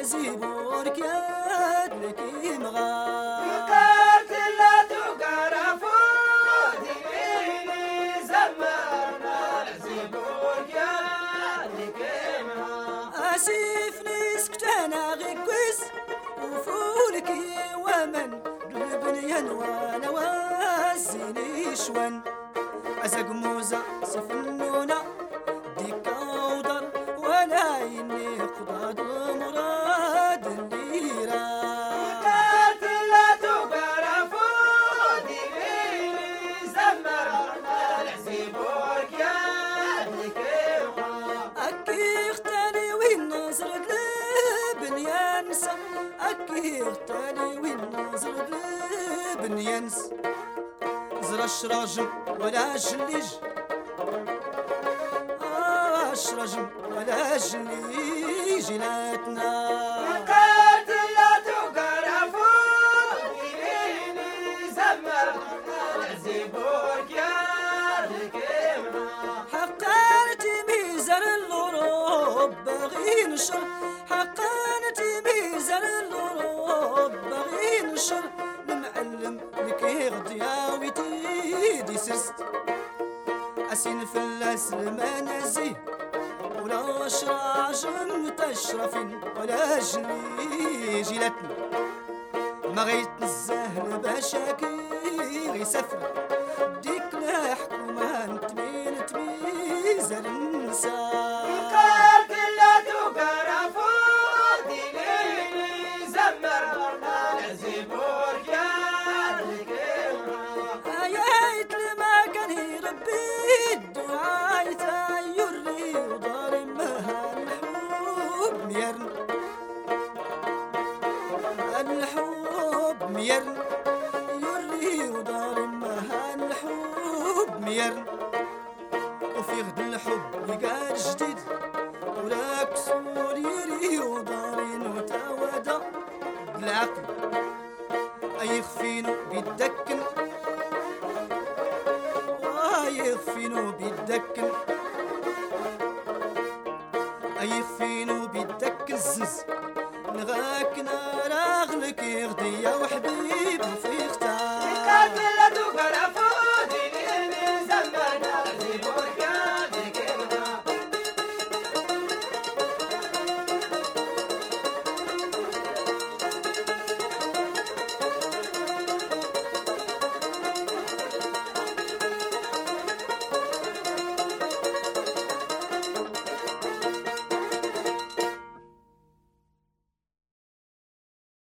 زيبورك يا لكي مغا اسيفني سكتانا غيكوز وفولكي ومن البنيان وانا وزيني شوان ازاق موزة سفنونا ديكا ودر وانا يني قضاد المراد الليرة أكي اغتالي وين نظر لبن ينس زرش راجم ولا جليج رجم ولا جليج لاتنا حقانتي ميزان الغروب باغي نشر حقانتي ميزان الغروب باغي نشر المعلم لكي غدياوي تيدي سرست أسين فلاس المنازي ولا شراجم تشرفين ولا جلي جيلاتنا ما غيت الزهر باشاكي غيسافر ديك لا حكومة نتمين تميزان النساء الحب ميرن يري ودار مها الحب ميرن وفي غد الحب يقال جديد وراك سور يري ودارين وتوادا بالعقل يخفينو بيدكن يخفينو بيدكن يخفينو بيدكن الزز نغاك نار اغلك يغدي يا وحدي